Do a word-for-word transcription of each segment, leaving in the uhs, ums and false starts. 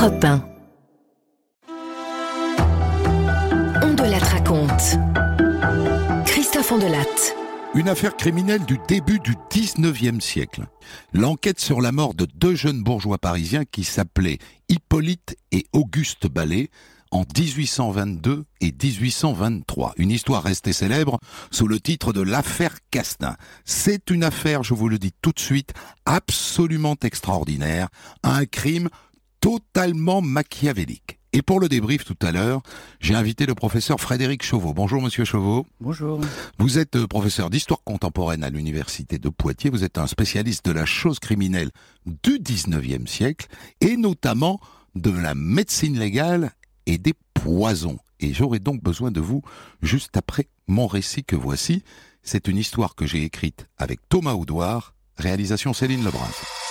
Europe un. On de Latte raconte. Christophe Ondelatte. Une affaire criminelle du début du dix-neuvième siècle. L'enquête sur la mort de deux jeunes bourgeois parisiens qui s'appelaient Hippolyte et Auguste Ballet en dix-huit cent vingt-deux et dix-huit cent vingt-trois. Une histoire restée célèbre sous le titre de l'affaire Castin. C'est une affaire, je vous le dis tout de suite, absolument extraordinaire. Un crime totalement machiavélique. Et pour le débrief tout à l'heure, j'ai invité le professeur Frédéric Chauveau. Bonjour monsieur Chauveau. Bonjour. Vous êtes euh, professeur d'histoire contemporaine à l'université de Poitiers. Vous êtes un spécialiste de la chose criminelle du dix-neuvième siècle et notamment de la médecine légale et des poisons. Et j'aurai donc besoin de vous juste après mon récit que voici. C'est une histoire que j'ai écrite avec Thomas Oudouard, réalisation Céline Lebrun.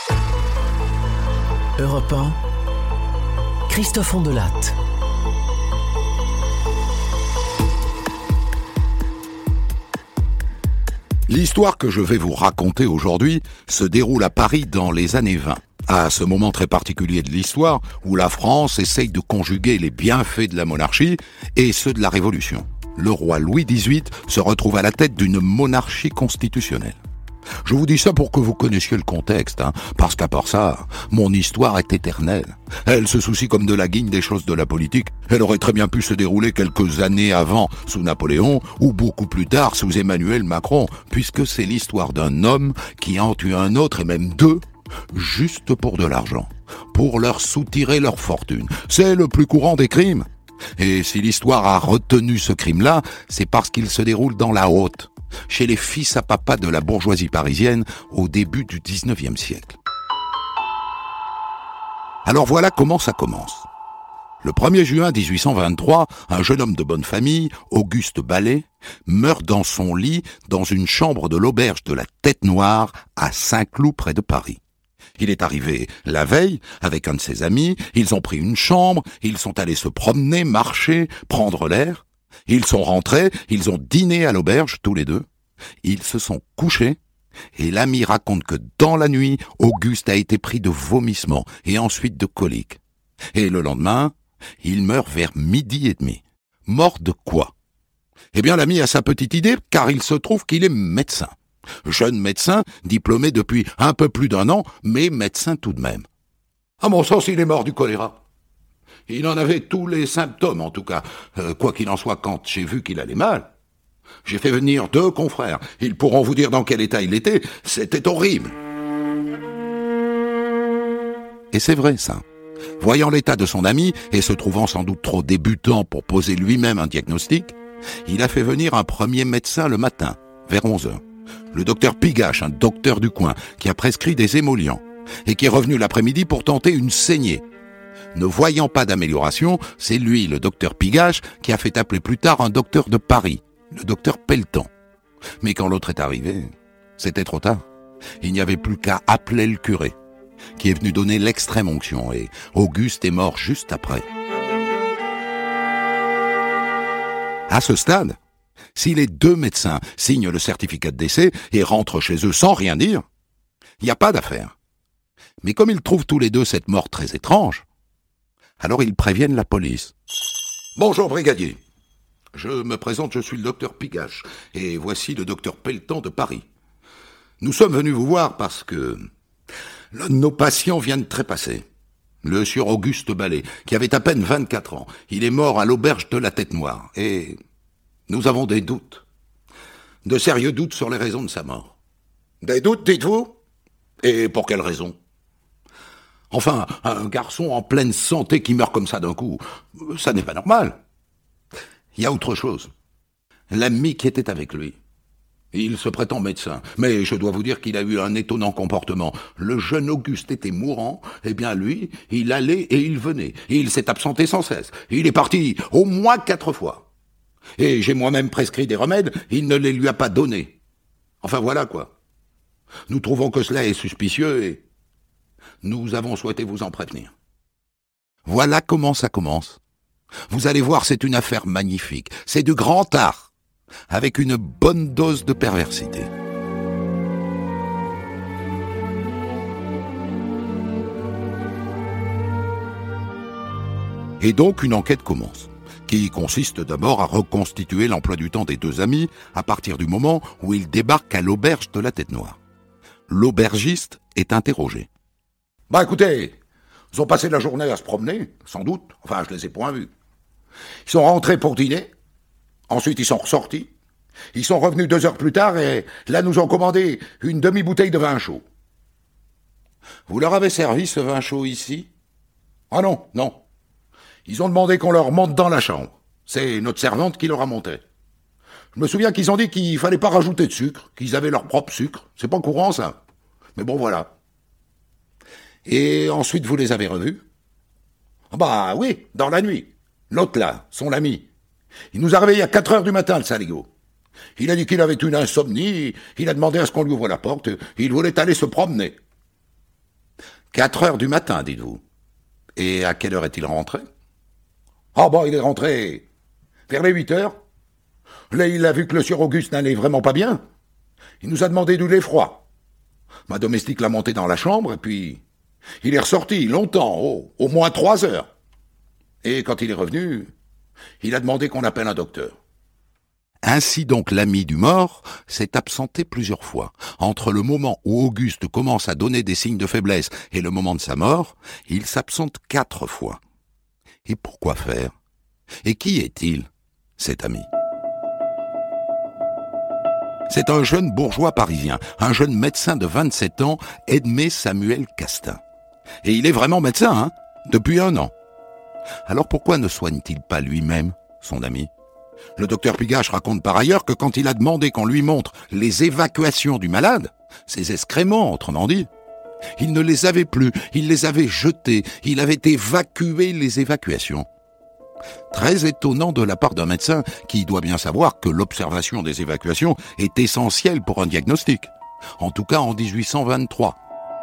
Europe un. Christophe Ondelatte. L'histoire que je vais vous raconter aujourd'hui se déroule à Paris dans les années vingt. À ce moment très particulier de l'histoire où la France essaye de conjuguer les bienfaits de la monarchie et ceux de la Révolution. Le roi Louis dix-huit se retrouve à la tête d'une monarchie constitutionnelle. Je vous dis ça pour que vous connaissiez le contexte, hein, parce qu'à part ça, mon histoire est éternelle. Elle se soucie comme de la guigne des choses de la politique. Elle aurait très bien pu se dérouler quelques années avant sous Napoléon, ou beaucoup plus tard sous Emmanuel Macron, puisque c'est l'histoire d'un homme qui en tue un autre, et même deux, juste pour de l'argent, pour leur soutirer leur fortune. C'est le plus courant des crimes. Et si l'histoire a retenu ce crime-là, c'est parce qu'il se déroule dans la haute, chez les fils à papa de la bourgeoisie parisienne au début du dix-neuvième siècle. Alors voilà comment ça commence. Le premier juin dix-huit cent vingt-trois, un jeune homme de bonne famille, Auguste Ballet, meurt dans son lit dans une chambre de l'auberge de la Tête Noire à Saint-Cloud près de Paris. Il est arrivé la veille avec un de ses amis, ils ont pris une chambre, ils sont allés se promener, marcher, prendre l'air. Ils sont rentrés, ils ont dîné à l'auberge, tous les deux. Ils se sont couchés, et l'ami raconte que dans la nuit, Auguste a été pris de vomissements et ensuite de coliques. Et le lendemain, il meurt vers midi et demi. Mort de quoi? Eh bien, l'ami a sa petite idée, car il se trouve qu'il est médecin. Jeune médecin, diplômé depuis un peu plus d'un an, mais médecin tout de même. À mon sens, il est mort du choléra. Il en avait tous les symptômes, en tout cas. Euh, quoi qu'il en soit, quand j'ai vu qu'il allait mal, j'ai fait venir deux confrères. Ils pourront vous dire dans quel état il était. C'était horrible. Et c'est vrai, ça. Voyant l'état de son ami, et se trouvant sans doute trop débutant pour poser lui-même un diagnostic, il a fait venir un premier médecin le matin, vers onze heures. Le docteur Pigache, un docteur du coin, qui a prescrit des émollients, et qui est revenu l'après-midi pour tenter une saignée. Ne voyant pas d'amélioration, c'est lui, le docteur Pigache, qui a fait appeler plus tard un docteur de Paris, le docteur Pelletan. Mais quand l'autre est arrivé, c'était trop tard. Il n'y avait plus qu'à appeler le curé, qui est venu donner l'extrême onction, et Auguste est mort juste après. À ce stade, si les deux médecins signent le certificat de décès et rentrent chez eux sans rien dire, il n'y a pas d'affaire. Mais comme ils trouvent tous les deux cette mort très étrange, alors ils préviennent la police. « Bonjour, brigadier. Je me présente, je suis le docteur Pigache, et voici le docteur Pelletan de Paris. Nous sommes venus vous voir parce que l'un de nos patients vient de trépasser. Le sieur Auguste Ballet, qui avait à peine vingt-quatre ans. Il est mort à l'auberge de la Tête Noire, et nous avons des doutes. De sérieux doutes sur les raisons de sa mort. Des doutes, dites-vous? Et pour quelles raisons? Enfin, un garçon en pleine santé qui meurt comme ça d'un coup, ça n'est pas normal. Il y a autre chose. L'ami qui était avec lui. Il se prétend médecin, mais je dois vous dire qu'il a eu un étonnant comportement. Le jeune Auguste était mourant, eh bien lui, il allait et il venait. Il s'est absenté sans cesse. Il est parti au moins quatre fois. Et j'ai moi-même prescrit des remèdes, il ne les lui a pas donnés. Enfin voilà quoi. Nous trouvons que cela est suspicieux et nous avons souhaité vous en prévenir. Voilà comment ça commence. Vous allez voir, c'est une affaire magnifique. C'est du grand art, avec une bonne dose de perversité. Et donc une enquête commence, qui consiste d'abord à reconstituer l'emploi du temps des deux amis à partir du moment où ils débarquent à l'auberge de la Tête Noire. L'aubergiste est interrogé. « Bah écoutez, ils ont passé la journée à se promener, sans doute, enfin je les ai point vus. Ils sont rentrés pour dîner, ensuite ils sont ressortis, ils sont revenus deux heures plus tard et là nous ont commandé une demi-bouteille de vin chaud. Vous leur avez servi ce vin chaud ici ? Ah non, non. Ils ont demandé qu'on leur monte dans la chambre. C'est notre servante qui leur a monté. Je me souviens qu'ils ont dit qu'il fallait pas rajouter de sucre, qu'ils avaient leur propre sucre. C'est pas courant, ça. Mais bon, voilà. Et ensuite, vous les avez revus ? Ah bah oui, dans la nuit. L'autre là, son ami. Il nous a réveillés à quatre heures du matin, le saligo. Il a dit qu'il avait une insomnie, il a demandé à ce qu'on lui ouvre la porte, il voulait aller se promener. Quatre heures du matin, dites-vous. Et à quelle heure est-il rentré ? Ah bon, il est rentré vers les huit heures. Là, il a vu que le sieur Auguste n'allait vraiment pas bien. Il nous a demandé du lait froid. Ma domestique l'a monté dans la chambre, et puis il est ressorti longtemps, oh, au moins trois heures. Et quand il est revenu, il a demandé qu'on appelle un docteur. Ainsi donc l'ami du mort s'est absenté plusieurs fois. Entre le moment où Auguste commence à donner des signes de faiblesse et le moment de sa mort, il s'absente quatre fois. Et pourquoi faire ? Et qui est-il, cet ami ? C'est un jeune bourgeois parisien, un jeune médecin de vingt-sept ans, Edmé Samuel Castin. Et il est vraiment médecin, hein, depuis un an. Alors pourquoi ne soigne-t-il pas lui-même son ami ? Le docteur Pigache raconte par ailleurs que quand il a demandé qu'on lui montre les évacuations du malade, ses excréments, autrement dit, il ne les avait plus, il les avait jetés, il avait évacué les évacuations. Très étonnant de la part d'un médecin qui doit bien savoir que l'observation des évacuations est essentielle pour un diagnostic, en tout cas en dix-huit cent vingt-trois.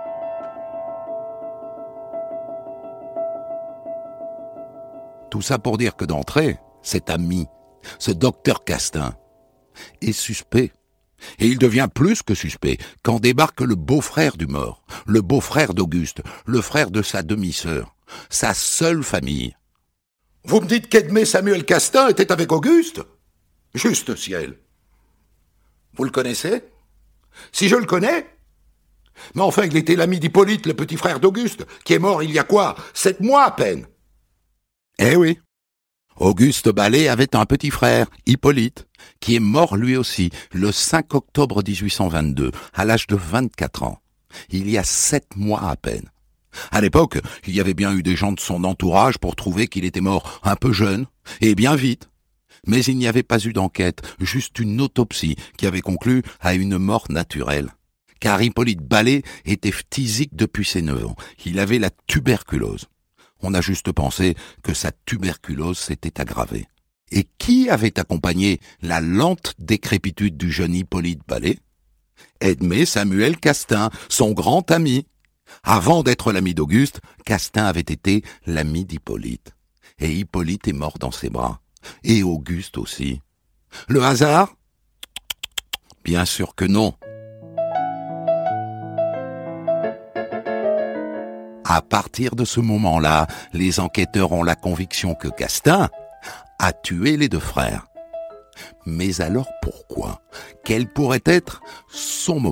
Tout ça pour dire que d'entrée, cet ami, ce docteur Castin, est suspect. Et il devient plus que suspect quand débarque le beau-frère du mort, le beau-frère d'Auguste, le frère de sa demi-sœur, sa seule famille. Vous me dites qu'Edmé Samuel Castin était avec Auguste ? Juste ciel. Vous le connaissez ? Si je le connais ? Mais enfin, il était l'ami d'Hippolyte, le petit frère d'Auguste, qui est mort il y a quoi ? Sept mois à peine. Eh oui. Auguste Ballet avait un petit frère, Hippolyte, qui est mort lui aussi le cinq octobre dix-huit cent vingt-deux, à l'âge de vingt-quatre ans. Il y a sept mois à peine. À l'époque, il y avait bien eu des gens de son entourage pour trouver qu'il était mort un peu jeune, et bien vite. Mais il n'y avait pas eu d'enquête, juste une autopsie qui avait conclu à une mort naturelle. Car Hippolyte Ballet était phtisique depuis ses neuf ans. Il avait la tuberculose. On a juste pensé que sa tuberculose s'était aggravée. Et qui avait accompagné la lente décrépitude du jeune Hippolyte Ballet ? Edmé Samuel Castin, son grand ami. Avant d'être l'ami d'Auguste, Castin avait été l'ami d'Hippolyte. Et Hippolyte est mort dans ses bras. Et Auguste aussi. Le hasard ? Bien sûr que non. À partir de ce moment-là, les enquêteurs ont la conviction que Castin a tué les deux frères. Mais alors pourquoi ? Quel pourrait être son mobile ?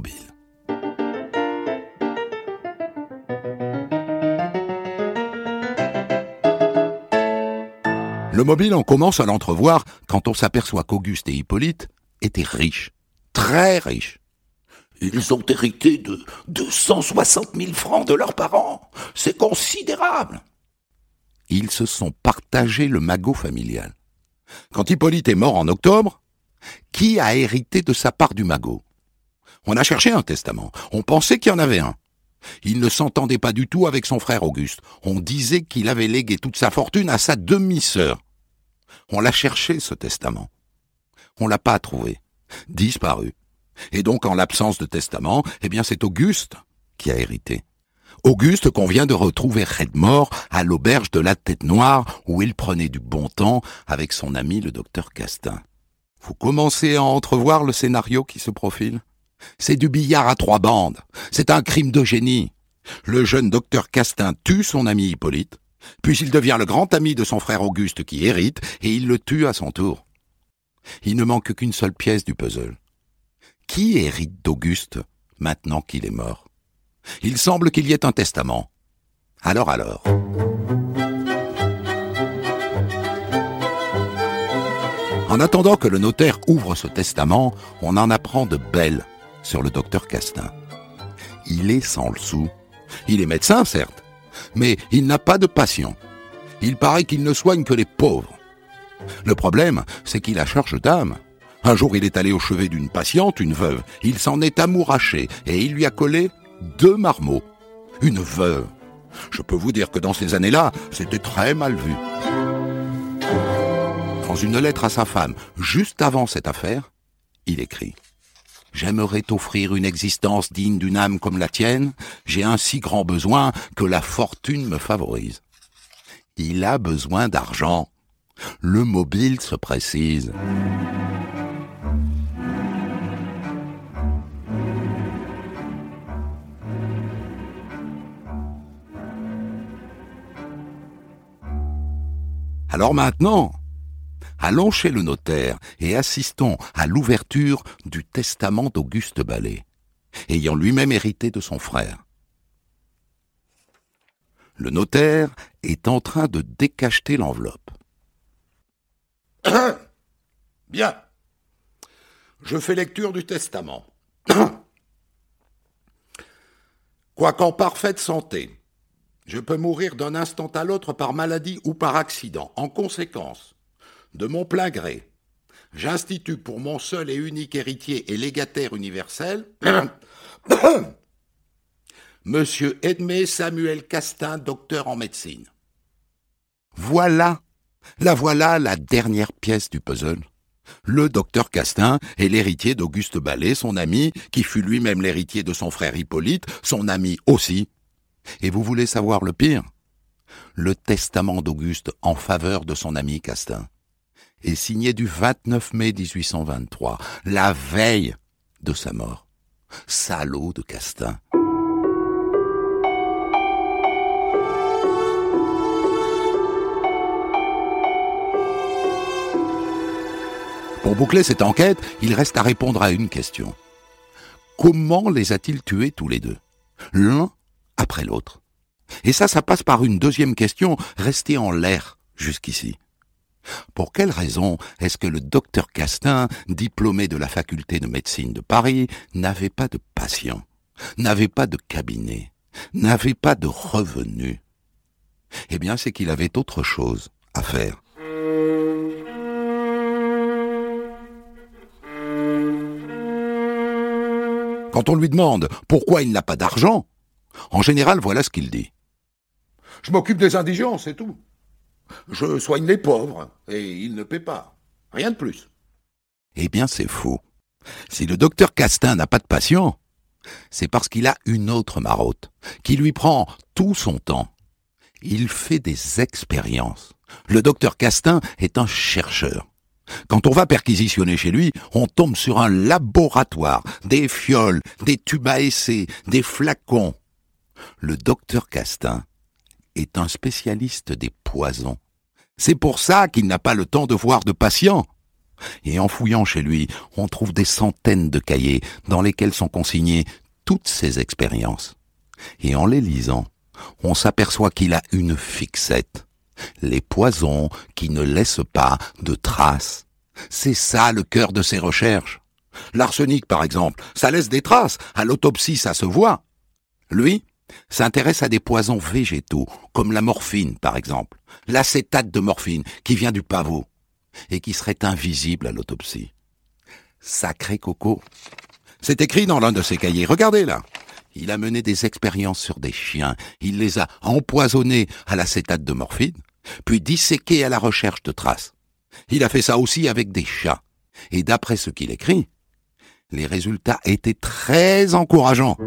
Le mobile, on commence à l'entrevoir quand on s'aperçoit qu'Auguste et Hippolyte étaient riches, très riches. Ils ont hérité de deux cent soixante mille francs de leurs parents. C'est considérable. Ils se sont partagés le magot familial. Quand Hippolyte est mort en octobre, qui a hérité de sa part du magot ? On a cherché un testament. On pensait qu'il y en avait un. Il ne s'entendait pas du tout avec son frère Auguste. On disait qu'il avait légué toute sa fortune à sa demi-sœur. On l'a cherché, ce testament. On l'a pas trouvé. Disparu. Et donc, en l'absence de testament, eh bien, c'est Auguste qui a hérité. Auguste qu'on vient de retrouver raide mort à l'auberge de la Tête Noire, où il prenait du bon temps avec son ami le docteur Castin. Vous commencez à entrevoir le scénario qui se profile ? C'est du billard à trois bandes. C'est un crime de génie. Le jeune docteur Castin tue son ami Hippolyte. Puis il devient le grand ami de son frère Auguste qui hérite, et il le tue à son tour. Il ne manque qu'une seule pièce du puzzle. Qui hérite d'Auguste maintenant qu'il est mort? Il semble qu'il y ait un testament. Alors alors. En attendant que le notaire ouvre ce testament, on en apprend de belles sur le docteur Castin. Il est sans le sou. Il est médecin, certes, mais il n'a pas de patient. Il paraît qu'il ne soigne que les pauvres. Le problème, c'est qu'il a charge d'âme. Un jour, il est allé au chevet d'une patiente, une veuve. Il s'en est amouraché et il lui a collé deux marmots. Une veuve. Je peux vous dire que dans ces années-là, c'était très mal vu. Dans une lettre à sa femme, juste avant cette affaire, il écrit « J'aimerais t'offrir une existence digne d'une âme comme la tienne. J'ai un si grand besoin que la fortune me favorise. » Il a besoin d'argent. Le mobile se précise. Alors maintenant, allons chez le notaire et assistons à l'ouverture du testament d'Auguste Ballay, ayant lui-même hérité de son frère. Le notaire est en train de décacheter l'enveloppe. Bien. Je fais lecture du testament. Quoiqu'en parfaite santé, je peux mourir d'un instant à l'autre par maladie ou par accident. En conséquence, de mon plein gré, j'institue pour mon seul et unique héritier et légataire universel Monsieur Edmé Samuel Castin, docteur en médecine. Voilà, la voilà la dernière pièce du puzzle. Le docteur Castin est l'héritier d'Auguste Ballay, son ami, qui fut lui-même l'héritier de son frère Hippolyte, son ami aussi. Et vous voulez savoir le pire? Le testament d'Auguste en faveur de son ami Castin est signé du vingt-neuf mai dix-huit cent vingt-trois, la veille de sa mort. Salaud de Castin. Pour boucler cette enquête, il reste à répondre à une question. Comment les a-t-il tués tous les deux, l'un après l'autre? Et ça, ça passe par une deuxième question restée en l'air jusqu'ici. Pour quelle raison est-ce que le docteur Castin, diplômé de la faculté de médecine de Paris, n'avait pas de patient, n'avait pas de cabinet, n'avait pas de revenus? Eh bien, c'est qu'il avait autre chose à faire. Quand on lui demande pourquoi il n'a pas d'argent, en général, voilà ce qu'il dit. « Je m'occupe des indigents, c'est tout. Je soigne les pauvres, et ils ne paient pas. Rien de plus. » Eh bien, c'est faux. Si le docteur Castin n'a pas de patient, c'est parce qu'il a une autre marotte, qui lui prend tout son temps. Il fait des expériences. Le docteur Castin est un chercheur. Quand on va perquisitionner chez lui, on tombe sur un laboratoire, des fioles, des tubes à essai, des flacons. Le docteur Castin est un spécialiste des poisons. C'est pour ça qu'il n'a pas le temps de voir de patients. Et en fouillant chez lui, on trouve des centaines de cahiers dans lesquels sont consignées toutes ses expériences. Et en les lisant, on s'aperçoit qu'il a une fixette. Les poisons qui ne laissent pas de traces. C'est ça le cœur de ses recherches. L'arsenic, par exemple, ça laisse des traces. À l'autopsie, ça se voit. Lui s'intéresse à des poisons végétaux, comme la morphine, par exemple. L'acétate de morphine, qui vient du pavot, et qui serait invisible à l'autopsie. Sacré coco. C'est écrit dans l'un de ses cahiers. Regardez là. Il a mené des expériences sur des chiens. Il les a empoisonnés à l'acétate de morphine, puis disséqués à la recherche de traces. Il a fait ça aussi avec des chats. Et d'après ce qu'il écrit, les résultats étaient très encourageants.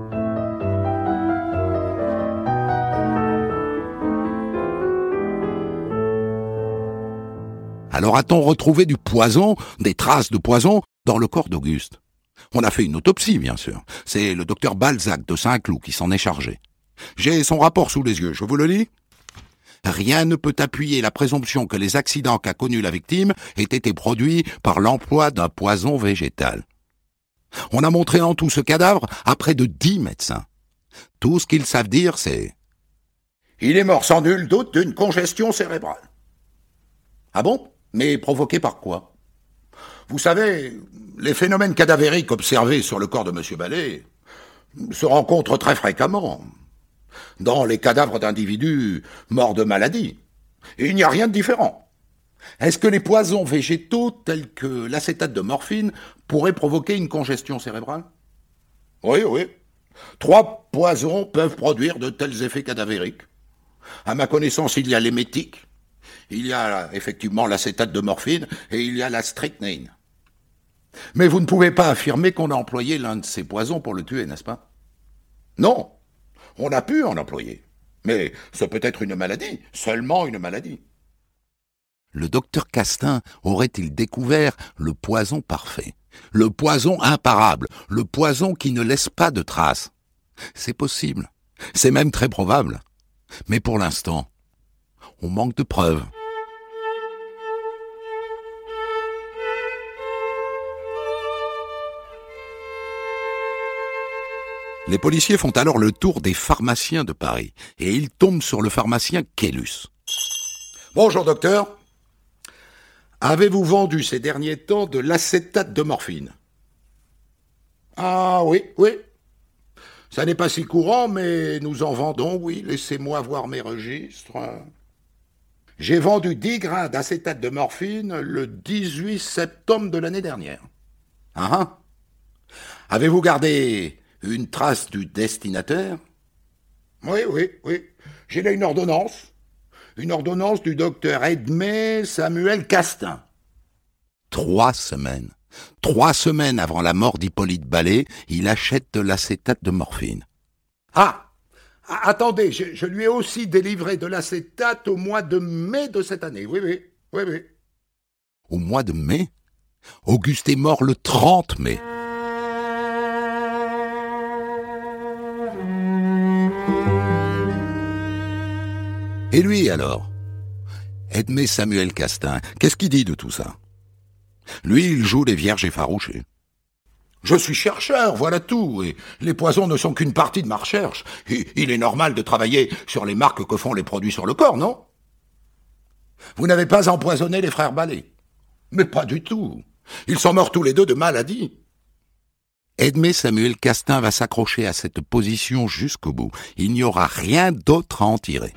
Alors a-t-on retrouvé du poison, des traces de poison, dans le corps d'Auguste? On a fait une autopsie, bien sûr. C'est le docteur Balzac de Saint-Cloud qui s'en est chargé. J'ai son rapport sous les yeux, je vous le lis. rien ne peut appuyer la présomption que les accidents qu'a connus la victime aient été produits par l'emploi d'un poison végétal. On a montré en tout ce cadavre à près de dix médecins. Tout ce qu'ils savent dire, c'est « Il est mort sans nul doute d'une congestion cérébrale. » Ah bon? Mais provoquée par quoi? Vous savez, les phénomènes cadavériques observés sur le corps de M. Ballet se rencontrent très fréquemment dans les cadavres d'individus morts de maladie. Et il n'y a rien de différent. Est-ce que les poisons végétaux tels que l'acétate de morphine pourraient provoquer une congestion cérébrale? Oui, oui. Trois poisons peuvent produire de tels effets cadavériques. À ma connaissance, il y a l'émétique, il y a effectivement l'acétate de morphine et il y a la strychnine. Mais vous ne pouvez pas affirmer qu'on a employé l'un de ces poisons pour le tuer, n'est-ce pas? Non, on a pu en employer. Mais c'est peut-être une maladie, seulement une maladie. Le docteur Castin aurait-il découvert le poison parfait, le poison imparable, le poison qui ne laisse pas de traces? C'est possible, c'est même très probable. Mais pour l'instant, on manque de preuves. Les policiers font alors le tour des pharmaciens de Paris et ils tombent sur le pharmacien Kélus. « Bonjour docteur, avez-vous vendu ces derniers temps de l'acétate de morphine ?»« Ah oui, oui. Ça n'est pas si courant, mais nous en vendons, oui. Laissez-moi voir mes registres. J'ai vendu dix grains d'acétate de morphine le dix-huit septembre de l'année dernière. Ah ah. Avez-vous gardé une trace du destinataire? Oui, oui, oui. J'ai là une ordonnance. Une ordonnance du docteur Edmé Samuel Castin. Trois semaines. Trois semaines avant la mort d'Hippolyte Ballet, il achète de l'acétate de morphine. Ah, ah attendez, je, je lui ai aussi délivré de l'acétate au mois de mai de cette année. Oui, oui, oui, oui. Au mois de mai? Auguste est mort le trente mai. Et lui alors? Edmé Samuel Castin, qu'est-ce qu'il dit de tout ça? Lui, il joue les vierges effarouchées. Je suis chercheur, voilà tout, et les poisons ne sont qu'une partie de ma recherche. Et il est normal de travailler sur les marques que font les produits sur le corps, non? Vous n'avez pas empoisonné les frères Ballet? Mais pas du tout. Ils sont morts tous les deux de maladie. Edmé Samuel Castin va s'accrocher à cette position jusqu'au bout. Il n'y aura rien d'autre à en tirer.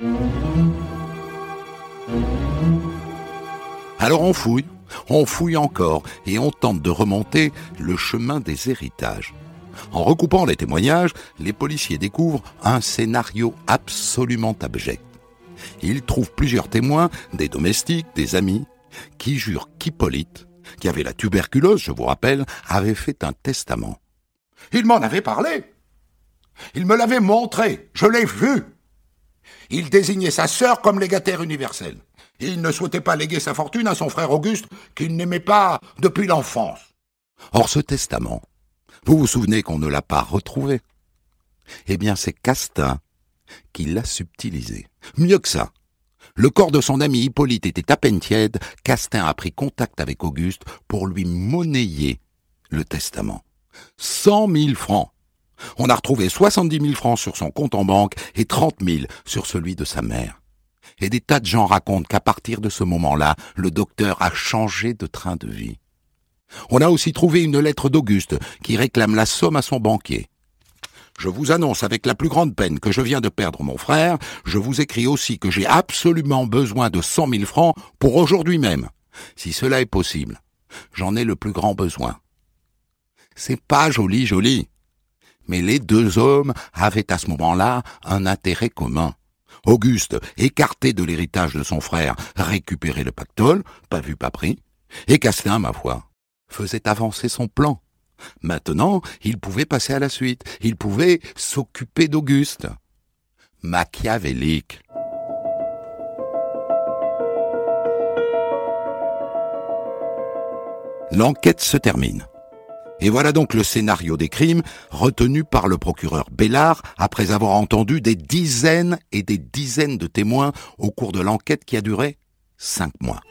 Alors on fouille. On fouille encore et on tente de remonter le chemin des héritages. En recoupant les témoignages, les policiers découvrent un scénario absolument abject. Ils trouvent plusieurs témoins, des domestiques, des amis, qui jurent qu'Hippolyte, qui avait la tuberculose, je vous rappelle, avait fait un testament. Il m'en avait parlé. Il me l'avait montré. Je l'ai vu. Il désignait sa sœur comme légataire universelle. Il ne souhaitait pas léguer sa fortune à son frère Auguste, qu'il n'aimait pas depuis l'enfance. Or, ce testament, vous vous souvenez qu'on ne l'a pas retrouvé? Eh bien, c'est Castin qui l'a subtilisé. Mieux que ça. Le corps de son ami Hippolyte était à peine tiède, Castin a pris contact avec Auguste pour lui monnayer le testament. Cent mille francs. On a retrouvé soixante-dix mille francs sur son compte en banque et trente mille sur celui de sa mère. Et des tas de gens racontent qu'à partir de ce moment-là, le docteur a changé de train de vie. On a aussi trouvé une lettre d'Auguste qui réclame la somme à son banquier. Je vous annonce avec la plus grande peine que je viens de perdre mon frère. Je vous écris aussi que j'ai absolument besoin de cent mille francs pour aujourd'hui même. Si cela est possible, j'en ai le plus grand besoin. C'est pas joli, joli. Mais les deux hommes avaient à ce moment-là un intérêt commun. Auguste, écarté de l'héritage de son frère, récupérait le pactole, pas vu, pas pris, et Castin, ma foi, faisait avancer son plan. Maintenant, il pouvait passer à la suite, il pouvait s'occuper d'Auguste. Machiavélique. L'enquête se termine. Et voilà donc le scénario des crimes retenu par le procureur Bellard après avoir entendu des dizaines et des dizaines de témoins au cours de l'enquête qui a duré cinq mois.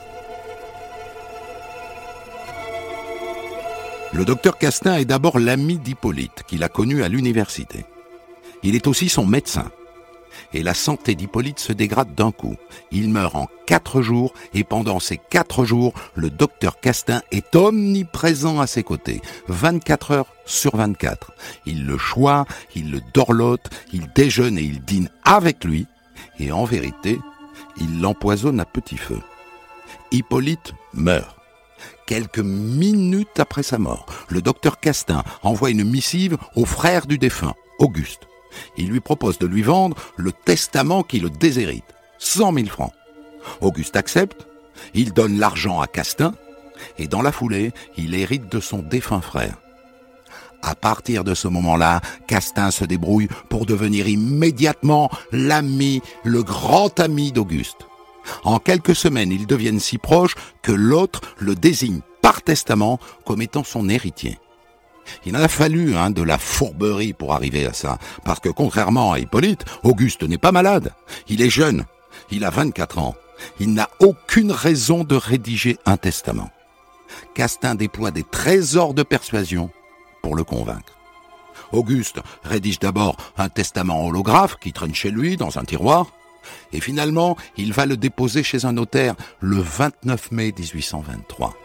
Le docteur Castin est d'abord l'ami d'Hippolyte, qu'il a connu à l'université. Il est aussi son médecin. Et la santé d'Hippolyte se dégrade d'un coup. Il meurt en quatre jours, et pendant ces quatre jours, le docteur Castin est omniprésent à ses côtés, vingt-quatre heures sur vingt-quatre. Il le choit, il le dorlote, il déjeune et il dîne avec lui, et en vérité, il l'empoisonne à petit feu. Hippolyte meurt. Quelques minutes après sa mort, le docteur Castin envoie une missive au frère du défunt, Auguste. Il lui propose de lui vendre le testament qui le déshérite, cent mille francs. Auguste accepte, il donne l'argent à Castin, et dans la foulée, il hérite de son défunt frère. À partir de ce moment-là, Castin se débrouille pour devenir immédiatement l'ami, le grand ami d'Auguste. En quelques semaines, ils deviennent si proches que l'autre le désigne par testament comme étant son héritier. Il en a fallu hein, de la fourberie pour arriver à ça, parce que contrairement à Hippolyte, Auguste n'est pas malade. Il est jeune, il a vingt-quatre ans. Il n'a aucune raison de rédiger un testament. Castin déploie des trésors de persuasion pour le convaincre. Auguste rédige d'abord un testament holographe qui traîne chez lui dans un tiroir, et finalement, il va le déposer chez un notaire le vingt-neuf mai dix-huit cent vingt-trois.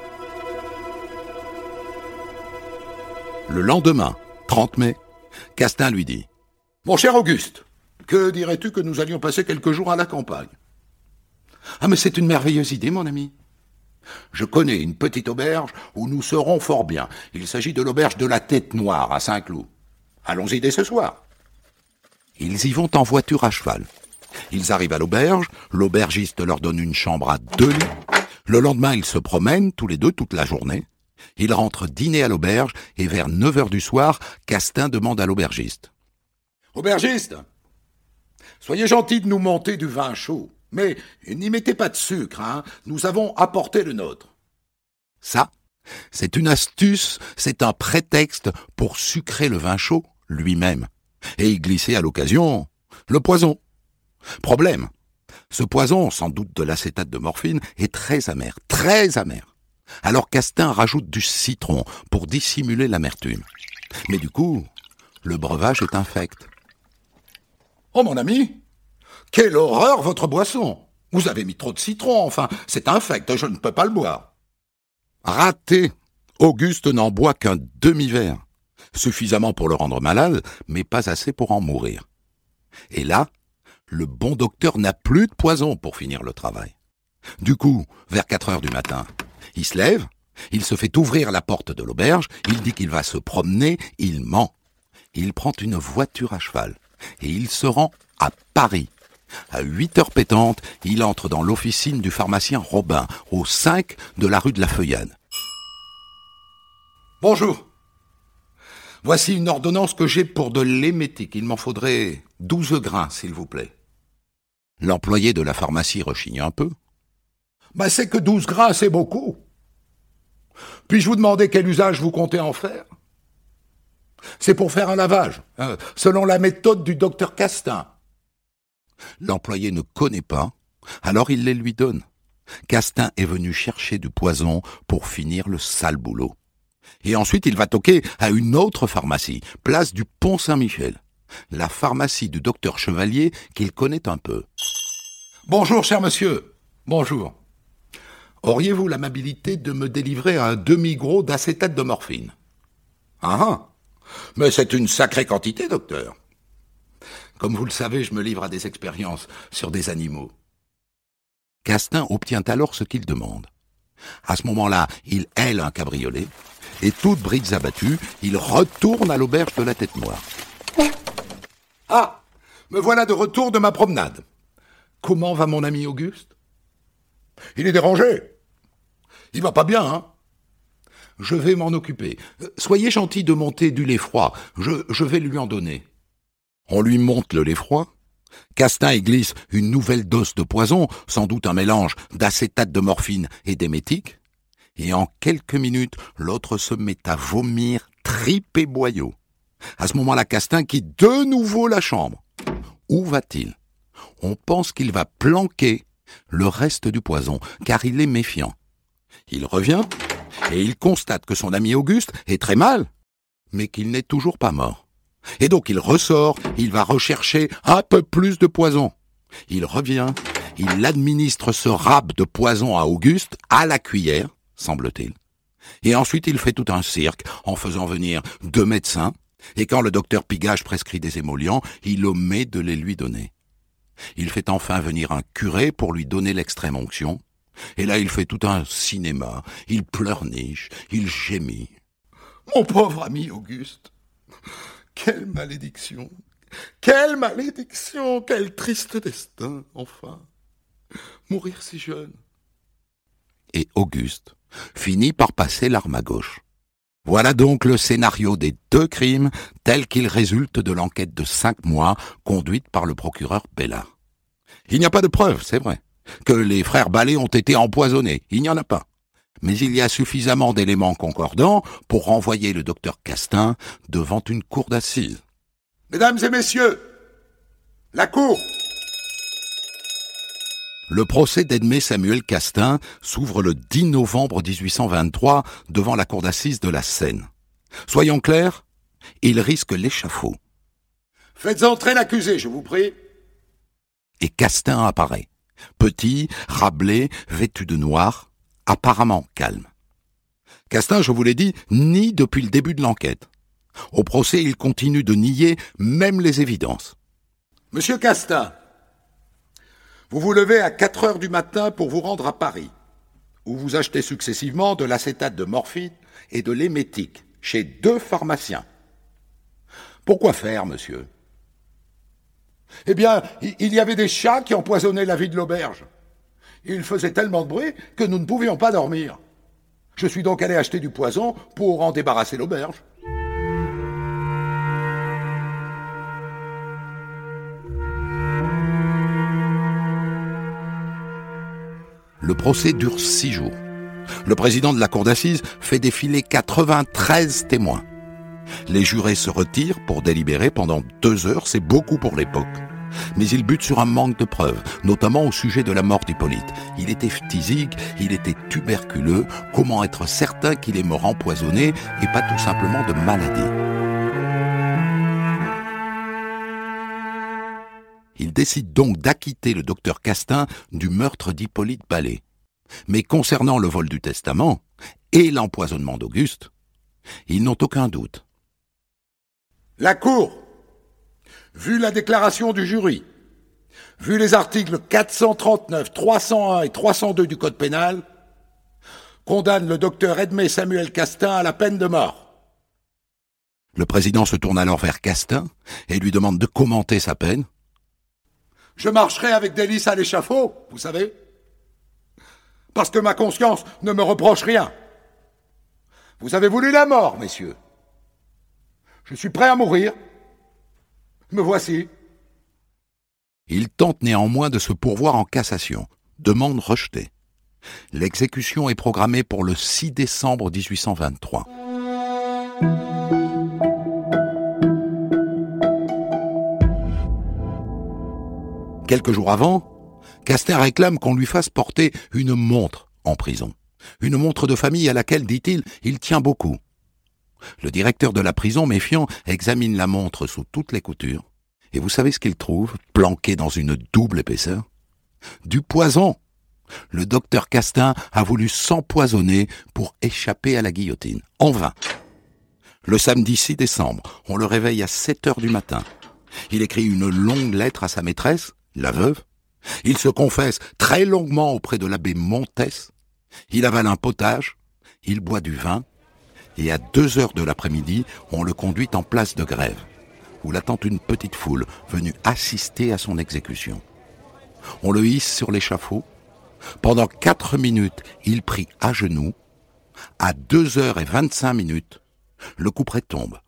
Le lendemain, trente mai, Castin lui dit « Mon cher Auguste, que dirais-tu que nous allions passer quelques jours à la campagne ?»« Ah, mais c'est une merveilleuse idée, mon ami. Je connais une petite auberge où nous serons fort bien. Il s'agit de l'auberge de la Tête Noire à Saint-Cloud. Allons-y dès ce soir. » Ils y vont en voiture à cheval. Ils arrivent à l'auberge, l'aubergiste leur donne une chambre à deux lits. Le lendemain, ils se promènent tous les deux toute la journée. Ils rentrent dîner à l'auberge et vers neuf heures du soir, Castin demande à l'aubergiste. « Aubergiste, soyez gentil de nous monter du vin chaud, mais n'y mettez pas de sucre, hein, nous avons apporté le nôtre. » Ça, c'est une astuce, c'est un prétexte pour sucrer le vin chaud lui-même et y glisser à l'occasion le poison. Problème, ce poison, sans doute de l'acétate de morphine, est très amer, très amer. Alors Castin rajoute du citron pour dissimuler l'amertume. Mais du coup, le breuvage est infect. « Oh mon ami, quelle horreur votre boisson! Vous avez mis trop de citron, enfin, c'est infect, je ne peux pas le boire. » Raté! Auguste n'en boit qu'un demi-verre, suffisamment pour le rendre malade, mais pas assez pour en mourir. Et là, le bon docteur n'a plus de poison pour finir le travail. Du coup, vers quatre heures du matin, il se lève, il se fait ouvrir la porte de l'auberge, il dit qu'il va se promener, il ment. Il prend une voiture à cheval et il se rend à Paris. À huit heures pétantes, il entre dans l'officine du pharmacien Robin, au cinq de la rue de la Feuillade. « Bonjour. Voici une ordonnance que j'ai pour de l'émétique. Il m'en faudrait douze grains, s'il vous plaît. » L'employé de la pharmacie rechigne un peu. « Ben c'est que douze grains, c'est beaucoup. Puis-je vous demander quel usage vous comptez en faire ? C'est pour faire un lavage, hein, selon la méthode du docteur Castin. » L'employé ne connaît pas, alors il les lui donne. Castin est venu chercher du poison pour finir le sale boulot. Et ensuite il va toquer à une autre pharmacie, place du Pont-Saint-Michel, la pharmacie du docteur Chevalier qu'il connaît un peu. « Bonjour, cher monsieur. Bonjour. Auriez-vous l'amabilité de me délivrer un demi-gros d'acétate de morphine ? » ?»« Ah ah, mais c'est une sacrée quantité, docteur. Comme vous le savez, je me livre à des expériences sur des animaux. » Castin obtient alors ce qu'il demande. À ce moment-là, il hèle un cabriolet, et toutes brides abattues, il retourne à l'auberge de la Tête Noire. « Ah, me voilà de retour de ma promenade. Comment va mon ami Auguste ? » ?»« Il est dérangé. Il va pas bien, hein ? » ?»« Je vais m'en occuper. Soyez gentil de monter du lait froid. Je, je vais lui en donner. » On lui monte le lait froid. Castin y glisse une nouvelle dose de poison, sans doute un mélange d'acétate de morphine et d'émétique. Et en quelques minutes, l'autre se met à vomir, tripes et boyaux. À ce moment-là, Castin quitte de nouveau la chambre. Où va-t-il ? On pense qu'il va planquer le reste du poison, car il est méfiant. Il revient et il constate que son ami Auguste est très mal, mais qu'il n'est toujours pas mort. Et donc il ressort, il va rechercher un peu plus de poison. Il revient, il administre ce râpe de poison à Auguste, à la cuillère, semble-t-il. Et ensuite il fait tout un cirque en faisant venir deux médecins, et quand le docteur Pigage prescrit des émollients, il omet de les lui donner. Il fait enfin venir un curé pour lui donner l'extrême onction, et là il fait tout un cinéma, il pleurniche, il gémit. Mon pauvre ami Auguste, quelle malédiction, quelle malédiction, quel triste destin, enfin, mourir si jeune. Et Auguste finit par passer l'arme à gauche. Voilà donc le scénario des deux crimes tel qu'il résulte de l'enquête de cinq mois conduite par le procureur Bellard. Il n'y a pas de preuve, c'est vrai, que les frères Ballet ont été empoisonnés, il n'y en a pas. Mais il y a suffisamment d'éléments concordants pour renvoyer le docteur Castin devant une cour d'assises. Mesdames et messieurs, la cour! Le procès d'Edmé Samuel Castin s'ouvre le dix novembre dix-huit cent vingt-trois devant la cour d'assises de la Seine. Soyons clairs, il risque l'échafaud. Faites entrer l'accusé, je vous prie. Et Castin apparaît, petit, râblé, vêtu de noir, apparemment calme. Castin, je vous l'ai dit, nie depuis le début de l'enquête. Au procès, il continue de nier même les évidences. Monsieur Castin, vous vous levez à quatre heures du matin pour vous rendre à Paris, où vous achetez successivement de l'acétate de morphine et de l'émétique chez deux pharmaciens. Pourquoi faire, monsieur ? Eh bien, il y avait des chats qui empoisonnaient la vie de l'auberge. Ils faisaient tellement de bruit que nous ne pouvions pas dormir. Je suis donc allé acheter du poison pour en débarrasser l'auberge. Le procès dure six jours. Le président de la cour d'assises fait défiler quatre-vingt-treize témoins. Les jurés se retirent pour délibérer pendant deux heures, c'est beaucoup pour l'époque. Mais ils butent sur un manque de preuves, notamment au sujet de la mort d'Hippolyte. Il était phthisique, il était tuberculeux, comment être certain qu'il est mort empoisonné et pas tout simplement de maladie ? Il décide donc d'acquitter le docteur Castin du meurtre d'Hippolyte Ballet. Mais concernant le vol du testament et l'empoisonnement d'Auguste, ils n'ont aucun doute. La Cour, vu la déclaration du jury, vu les articles quatre cent trente-neuf, trois cent un et trois cent deux du Code pénal, condamne le docteur Edmé Samuel Castin à la peine de mort. Le président se tourne alors vers Castin et lui demande de commenter sa peine. Je marcherai avec délice à l'échafaud, vous savez, parce que ma conscience ne me reproche rien. Vous avez voulu la mort, messieurs. Je suis prêt à mourir. Me voici. Il tente néanmoins de se pourvoir en cassation. Demande rejetée. L'exécution est programmée pour le six décembre dix-huit cent vingt-trois. Quelques jours avant, Castin réclame qu'on lui fasse porter une montre en prison. Une montre de famille à laquelle, dit-il, il tient beaucoup. Le directeur de la prison, méfiant, examine la montre sous toutes les coutures. Et vous savez ce qu'il trouve, planqué dans une double épaisseur ? Du poison. Le docteur Castin a voulu s'empoisonner pour échapper à la guillotine. En vain. Le samedi six décembre, on le réveille à sept heures du matin. Il écrit une longue lettre à sa maîtresse, la veuve. Il se confesse très longuement auprès de l'abbé Montès. Il avale un potage, il boit du vin, et à deux heures de l'après-midi, on le conduit en place de Grève, où l'attend une petite foule venue assister à son exécution. On le hisse sur l'échafaud. Pendant quatre minutes, il prie à genoux. À deux heures et vingt-cinq minutes, le couperet tombe.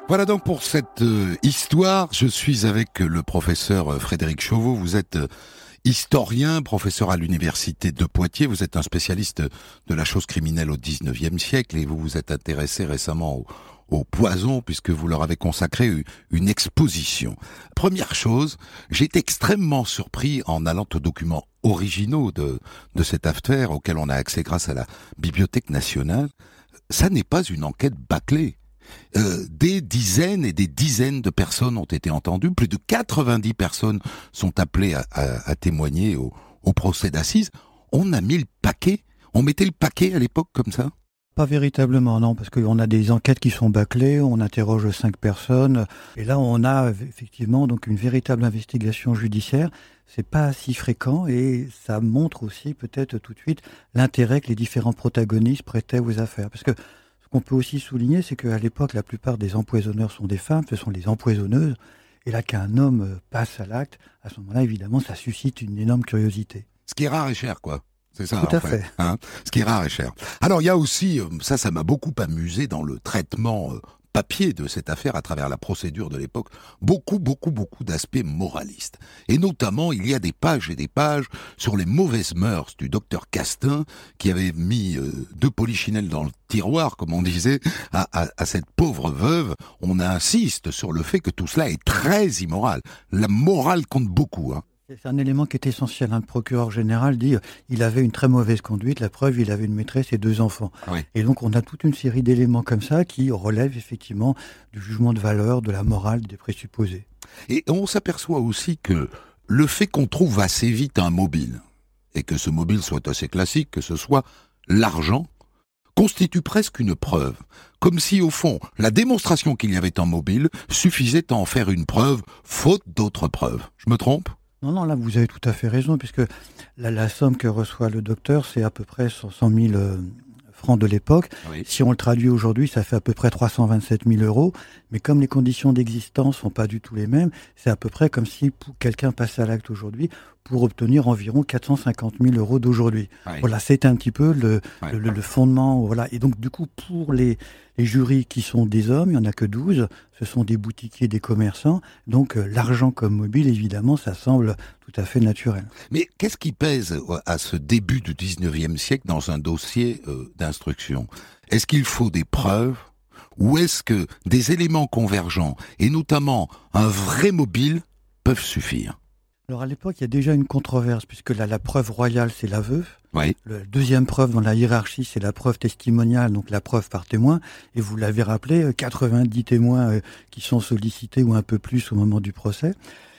Voilà donc pour cette euh, histoire. Je suis avec le professeur euh, Frédéric Chauveau. Vous êtes euh, historien, professeur à l'université de Poitiers. Vous êtes un spécialiste de la chose criminelle au dix-neuvième siècle et vous vous êtes intéressé récemment au, au poison puisque vous leur avez consacré une exposition. Première chose, j'ai été extrêmement surpris en allant aux documents originaux de, de cette affaire auquel on a accès grâce à la Bibliothèque nationale. Ça n'est pas une enquête bâclée. Euh, des dizaines et des dizaines de personnes ont été entendues. Plus de quatre-vingt-dix personnes sont appelées à, à, à témoigner au, au procès d'assises. On a mis le paquet. On mettait le paquet à l'époque comme ça? Pas véritablement, non, parce qu'on a des enquêtes qui sont bâclées, on interroge cinq personnes, et là on a effectivement donc une véritable investigation judiciaire. C'est pas si fréquent et ça montre aussi peut-être tout de suite l'intérêt que les différents protagonistes prêtaient aux affaires. Parce que ce qu'on peut aussi souligner, c'est qu'à l'époque, la plupart des empoisonneurs sont des femmes, ce sont les empoisonneuses, et là qu'un homme passe à l'acte, à ce moment-là, évidemment, ça suscite une énorme curiosité. Ce qui est rare et cher, quoi. C'est ça, tout à en fait. fait. Hein, ce qui est rare et cher. Alors, il y a aussi, ça, ça m'a beaucoup amusé dans le traitement euh, papier de cette affaire à travers la procédure de l'époque, beaucoup, beaucoup, beaucoup d'aspects moralistes. Et notamment, il y a des pages et des pages sur les mauvaises mœurs du docteur Castin, qui avait mis euh, deux polichinelles dans le tiroir, comme on disait, à, à, à cette pauvre veuve. On insiste sur le fait que tout cela est très immoral. La morale compte beaucoup, hein. C'est un élément qui est essentiel. Hein. Le procureur général dit il avait une très mauvaise conduite. La preuve, il avait une maîtresse et deux enfants. Oui. Et donc, on a toute une série d'éléments comme ça qui relèvent effectivement du jugement de valeur, de la morale, des présupposés. Et on s'aperçoit aussi que le fait qu'on trouve assez vite un mobile, et que ce mobile soit assez classique, que ce soit l'argent, constitue presque une preuve. Comme si, au fond, la démonstration qu'il y avait un mobile suffisait à en faire une preuve, faute d'autres preuves. Je me trompe ? Non, non, là, vous avez tout à fait raison, puisque la, la somme que reçoit le docteur, c'est à peu près cent mille euh, francs de l'époque. Oui. Si on le traduit aujourd'hui, ça fait à peu près trois cent vingt-sept mille euros. Mais comme les conditions d'existence sont pas du tout les mêmes, c'est à peu près comme si quelqu'un passait à l'acte aujourd'hui pour obtenir environ quatre cent cinquante mille euros d'aujourd'hui. Oui. Voilà, c'est un petit peu le, Oui. le, le fondement. Voilà. Et donc, du coup, pour les, les jurys qui sont des hommes, il n'y en a que douze, ce sont des boutiquiers, des commerçants. Donc, euh, l'argent comme mobile, évidemment, ça semble tout à fait naturel. Mais qu'est-ce qui pèse à ce début du dix-neuvième siècle dans un dossier euh, d'instruction? Est-ce qu'il faut des preuves ou est-ce que des éléments convergents, et notamment un vrai mobile, peuvent suffire? Alors à l'époque, il y a déjà une controverse, puisque là, la preuve royale, c'est l'aveu. Oui. La deuxième preuve dans la hiérarchie, c'est la preuve testimoniale, donc la preuve par témoin. Et vous l'avez rappelé, quatre-vingt-dix témoins euh, qui sont sollicités ou un peu plus au moment du procès.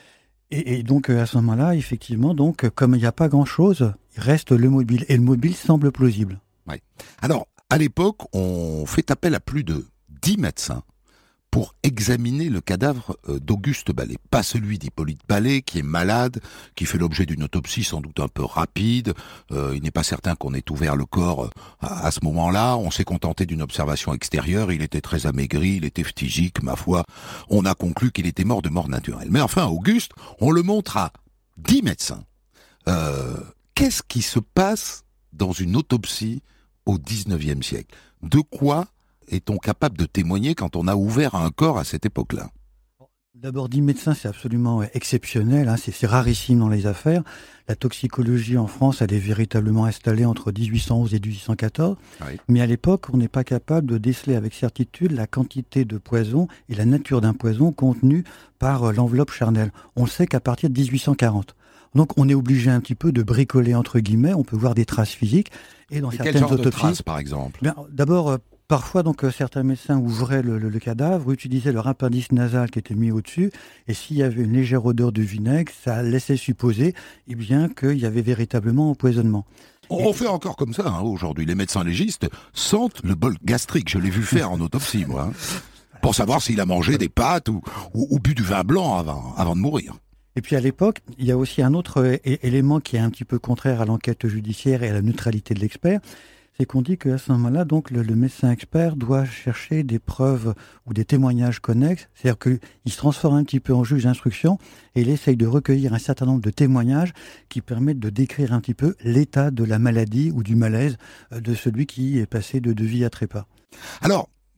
Et, et donc à ce moment-là, effectivement, donc comme il n'y a pas grand-chose, il reste le mobile. Et le mobile semble plausible. Oui. Alors, à l'époque, on fait appel à plus de dix médecins pour examiner le cadavre d'Auguste Ballay. Pas celui d'Hippolyte Ballay, qui est malade, qui fait l'objet d'une autopsie sans doute un peu rapide. Euh, il n'est pas certain qu'on ait ouvert le corps à, à ce moment-là. On s'est contenté d'une observation extérieure. Il était très amaigri, il était phtisique, ma foi. On a conclu qu'il était mort de mort naturelle. Mais enfin, Auguste, on le montre à dix médecins. Euh, qu'est-ce qui se passe dans une autopsie au dix-neuvième siècle? De quoi est-on capable de témoigner quand on a ouvert un corps à cette époque-là? D'abord, dix médecins, c'est absolument exceptionnel, hein, c'est, c'est rarissime dans les affaires. La toxicologie en France, elle est véritablement installée entre dix-huit cent onze et dix-huit cent quatorze. Oui. Mais à l'époque, on n'est pas capable de déceler avec certitude la quantité de poison et la nature d'un poison contenu par l'enveloppe charnelle. On le sait qu'à partir de dix-huit cent quarante. Donc on est obligé un petit peu de bricoler entre guillemets, on peut voir des traces physiques. Et dans et certaines quel genre autopsies, de traces, par exemple? Bien, d'abord, parfois, donc, certains médecins ouvraient le, le, le cadavre, utilisaient leur appendice nasal qui était mis au-dessus, et s'il y avait une légère odeur de vinaigre, ça laissait supposer eh bien, qu'il y avait véritablement empoisonnement. On et... fait encore comme ça hein, aujourd'hui. Les médecins légistes sentent le bol gastrique. Je l'ai vu faire en autopsie, moi, hein, pour savoir s'il a mangé des pâtes ou, ou, ou bu du vin blanc avant, avant de mourir. Et puis à l'époque, il y a aussi un autre é- élément qui est un petit peu contraire à l'enquête judiciaire et à la neutralité de l'expert, c'est qu'on dit qu'à ce moment-là, donc, le, le médecin expert doit chercher des preuves ou des témoignages connexes, c'est-à-dire qu'il se transforme un petit peu en juge d'instruction et il essaye de recueillir un certain nombre de témoignages qui permettent de décrire un petit peu l'état de la maladie ou du malaise de celui qui est passé de, de vie à trépas. Alors,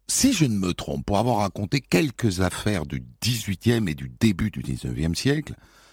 si je ne me trompe, pour avoir raconté quelques affaires du dix-huitième et du début du dix-neuvième siècle,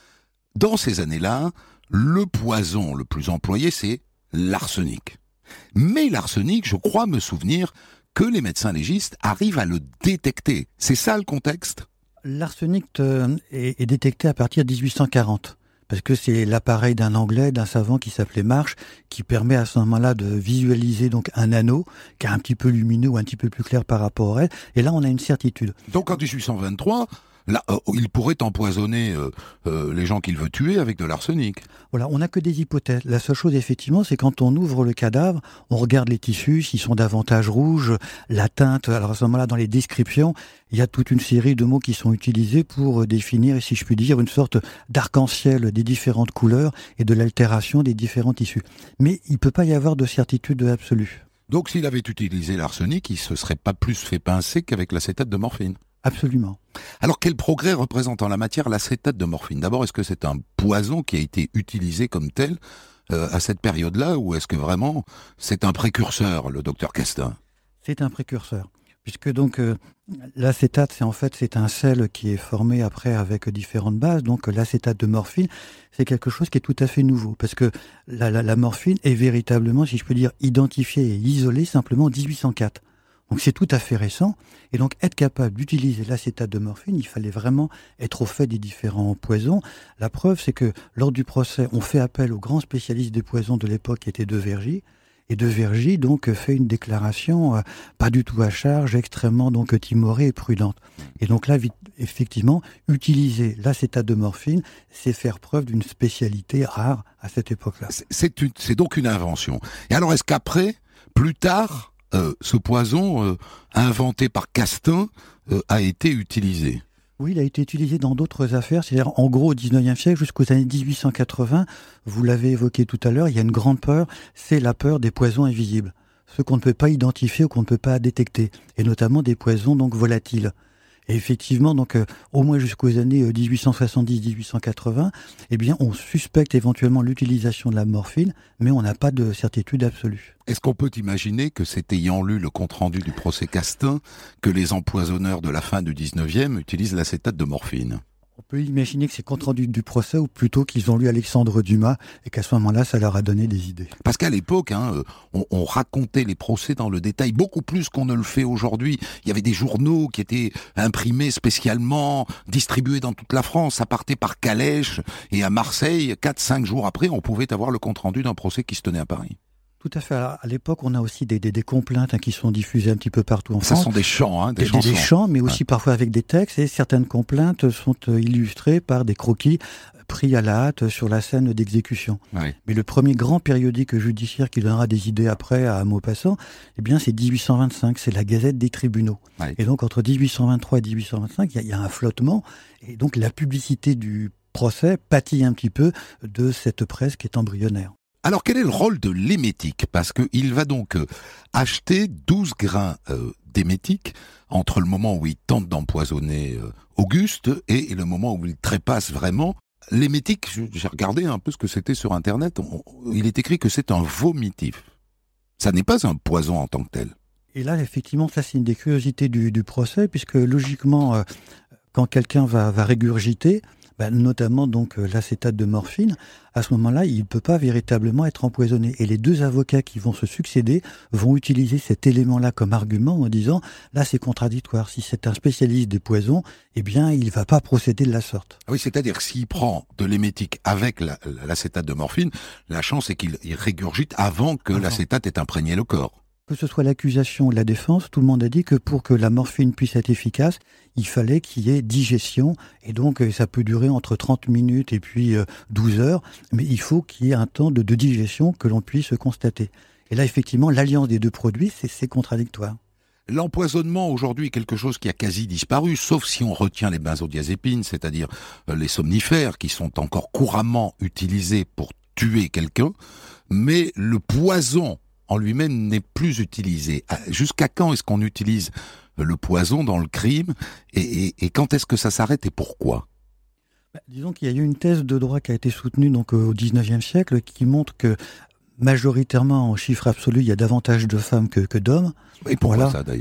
dans ces années-là, le poison le plus employé, c'est l'arsenic. Mais l'arsenic, je crois me souvenir que les médecins légistes arrivent à le détecter. C'est ça le contexte ? L'arsenic euh, est, est détecté à partir de dix-huit cent quarante. Parce que c'est l'appareil d'un Anglais, d'un savant qui s'appelait Marsh, qui permet à ce moment-là de visualiser donc un anneau qui est un petit peu lumineux ou un petit peu plus clair par rapport au reste. Et là, on a une certitude. Donc en dix-huit cent vingt-trois, là, euh, il pourrait empoisonner euh, euh, les gens qu'il veut tuer avec de l'arsenic. Voilà, on n'a que des hypothèses. La seule chose, effectivement, c'est quand on ouvre le cadavre, on regarde les tissus, s'ils sont davantage rouges, la teinte. Alors à ce moment-là, dans les descriptions, il y a toute une série de mots qui sont utilisés pour définir, si je puis dire, une sorte d'arc-en-ciel des différentes couleurs et de l'altération des différents tissus. Mais il ne peut pas y avoir de certitude absolue. Donc s'il avait utilisé l'arsenic, il ne se serait pas plus fait pincer qu'avec l'acétate de morphine. Absolument. Alors quel progrès représente en la matière l'acétate de morphine ? D'abord, est-ce que c'est un poison qui a été utilisé comme tel euh, à cette période-là, ou est-ce que vraiment c'est un précurseur, le docteur Castin ? C'est un précurseur, puisque donc euh, l'acétate, c'est en fait c'est un sel qui est formé après avec différentes bases. Donc l'acétate de morphine, c'est quelque chose qui est tout à fait nouveau, parce que la, la, la morphine est véritablement, si je peux dire, identifiée et isolée simplement en dix-huit cent quatre. Donc c'est tout à fait récent, et donc être capable d'utiliser l'acétate de morphine, il fallait vraiment être au fait des différents poisons. La preuve, c'est que lors du procès, on fait appel au grand spécialiste des poisons de l'époque qui était De Vergy, et De Vergy donc fait une déclaration euh, pas du tout à charge, extrêmement donc timorée et prudente. Et donc là, vite, effectivement, utiliser l'acétate de morphine, c'est faire preuve d'une spécialité rare à cette époque-là. C'est, c'est, une, c'est donc une invention. Et alors, est-ce qu'après, plus tard, Euh, ce poison euh, inventé par Castin euh, a été utilisé? Oui, il a été utilisé dans d'autres affaires, c'est-à-dire en gros au dix-neuvième siècle jusqu'aux années dix-huit cent quatre-vingts, vous l'avez évoqué tout à l'heure, il y a une grande peur, c'est la peur des poisons invisibles, ceux qu'on ne peut pas identifier ou qu'on ne peut pas détecter, et notamment des poisons donc volatiles. Et effectivement, donc euh, au moins jusqu'aux années euh, dix-huit cent soixante-dix à dix-huit cent quatre-vingts, eh bien, on suspecte éventuellement l'utilisation de la morphine, mais on n'a pas de certitude absolue. Est-ce qu'on peut imaginer que c'est ayant lu le compte-rendu du procès Castin que les empoisonneurs de la fin du dix-neuvième utilisent l'acétate de morphine? On peut imaginer que c'est compte rendu du procès, ou plutôt qu'ils ont lu Alexandre Dumas et qu'à ce moment-là, ça leur a donné des idées. Parce qu'à l'époque, hein, on, on racontait les procès dans le détail beaucoup plus qu'on ne le fait aujourd'hui. Il y avait des journaux qui étaient imprimés spécialement, distribués dans toute la France. Ça partait par calèche, et à Marseille, quatre cinq jours après, on pouvait avoir le compte-rendu d'un procès qui se tenait à Paris. Tout à fait. À l'époque, on a aussi des, des, des complaintes hein, qui sont diffusées un petit peu partout en Ça France. sont des chants, hein, des, des chansons. Des chants, mais aussi ouais. parfois avec des textes. Et certaines complaintes sont euh, illustrées par des croquis pris à la hâte sur la scène d'exécution. Oui. Mais le premier grand périodique judiciaire qui donnera des idées après à Maupassant, eh bien, c'est dix-huit cent vingt-cinq, c'est la Gazette des tribunaux. Oui. Et donc, entre dix-huit cent vingt-trois et dix-huit cent vingt-cinq, il y, y a un flottement. Et donc, la publicité du procès pâtit un petit peu de cette presse qui est embryonnaire. Alors, quel est le rôle de l'émétique ? Parce qu'il va donc euh, acheter douze grains euh, d'émétique entre le moment où il tente d'empoisonner euh, Auguste et, et le moment où il trépasse vraiment. L'émétique, j'ai regardé un peu ce que c'était sur Internet, on, il est écrit que c'est un vomitif. Ça n'est pas un poison en tant que tel. Et là, effectivement, ça c'est une des curiosités du, du procès, puisque logiquement, euh, quand quelqu'un va, va régurgiter, ben, notamment donc euh, l'acétate de morphine, à ce moment-là, il ne peut pas véritablement être empoisonné. Et les deux avocats qui vont se succéder vont utiliser cet élément-là comme argument en disant « là, c'est contradictoire. Si c'est un spécialiste des poisons, eh bien, il ne va pas procéder de la sorte. » Oui, c'est-à-dire que s'il prend de l'émétique avec la, l'acétate de morphine, la chance est qu'il régurgite avant que avant. l'acétate ait imprégné le corps. Que ce soit l'accusation ou la défense, tout le monde a dit que pour que la morphine puisse être efficace, il fallait qu'il y ait digestion. Et donc, ça peut durer entre trente minutes et puis douze heures. Mais il faut qu'il y ait un temps de, de digestion que l'on puisse constater. Et là, effectivement, l'alliance des deux produits, c'est, c'est contradictoire. L'empoisonnement aujourd'hui est quelque chose qui a quasi disparu, sauf si on retient les benzodiazépines, c'est-à-dire les somnifères qui sont encore couramment utilisés pour tuer quelqu'un. Mais le poison en lui-même n'est plus utilisé. Jusqu'à quand est-ce qu'on utilise le poison dans le crime et, et, et quand est-ce que ça s'arrête et pourquoi ? Bah, disons qu'il y a eu une thèse de droit qui a été soutenue donc, au dix-neuvième siècle qui montre que majoritairement, en chiffre absolu, il y a davantage de femmes que, que d'hommes. Et pourquoi voilà. ça d'ailleurs ? bah,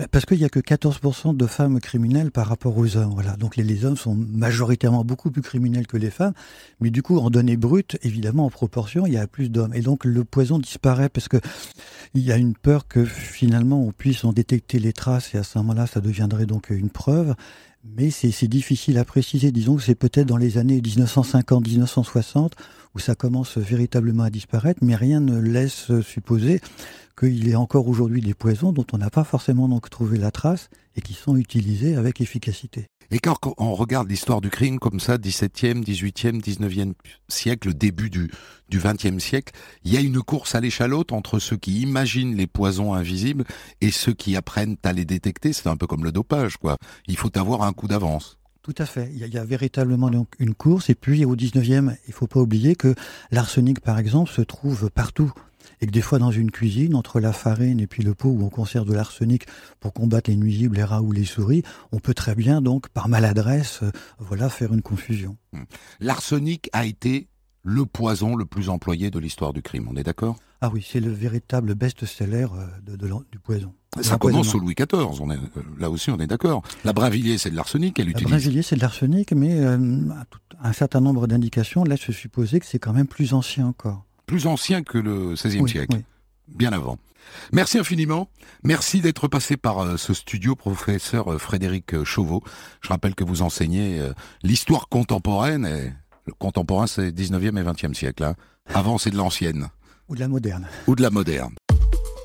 Parce qu'il n'y a que quatorze pour cent de femmes criminelles par rapport aux hommes. Voilà. Donc les, les hommes sont majoritairement beaucoup plus criminels que les femmes. Mais du coup, en données brutes, évidemment, en proportion, il y a plus d'hommes. Et donc le poison disparaît parce que il y a une peur que finalement on puisse en détecter les traces et à ce moment-là, ça deviendrait donc une preuve. Mais c'est, c'est difficile à préciser. Disons que c'est peut-être dans les années dix-neuf cent cinquante à dix-neuf cent soixante où ça commence véritablement à disparaître, mais rien ne laisse supposer qu'il y a encore aujourd'hui des poisons dont on n'a pas forcément donc trouvé la trace et qui sont utilisés avec efficacité. Et quand on regarde l'histoire du crime comme ça, dix-septième, dix-huitième, dix-neuvième siècle, début du, du vingtième siècle, il y a une course à l'échalote entre ceux qui imaginent les poisons invisibles et ceux qui apprennent à les détecter. C'est un peu comme le dopage, quoi. Il faut avoir un coup d'avance. Tout à fait. Il y a, il y a véritablement donc une course. Et puis au dix-neuvième, il ne faut pas oublier que l'arsenic, par exemple, se trouve partout. Et que des fois, dans une cuisine, entre la farine et puis le pot où on conserve de l'arsenic pour combattre les nuisibles, les rats ou les souris, on peut très bien, donc, par maladresse, euh, voilà, faire une confusion. L'arsenic a été le poison le plus employé de l'histoire du crime, on est d'accord ? Ah oui, c'est le véritable best-seller de, de, du poison. Ça commence sous Louis quatorze, on est, là aussi on est d'accord. La Brinvilliers, c'est de l'arsenic qu'elle utilise. La Brinvilliers, c'est de l'arsenic, mais euh, un certain nombre d'indications laissent se supposer que c'est quand même plus ancien encore. Plus ancien que le seizième oui, siècle, oui. Bien avant. Merci infiniment. Merci d'être passé par euh, ce studio, professeur euh, Frédéric Chauveau. Je rappelle que vous enseignez euh, l'histoire contemporaine. Et le contemporain, c'est dix-neuvième et vingtième siècle. Hein. Avant, c'est de l'ancienne. Ou de la moderne. Ou de la moderne.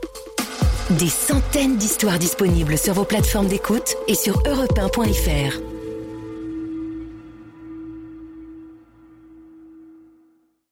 Des centaines d'histoires disponibles sur vos plateformes d'écoute et sur europe un point f r.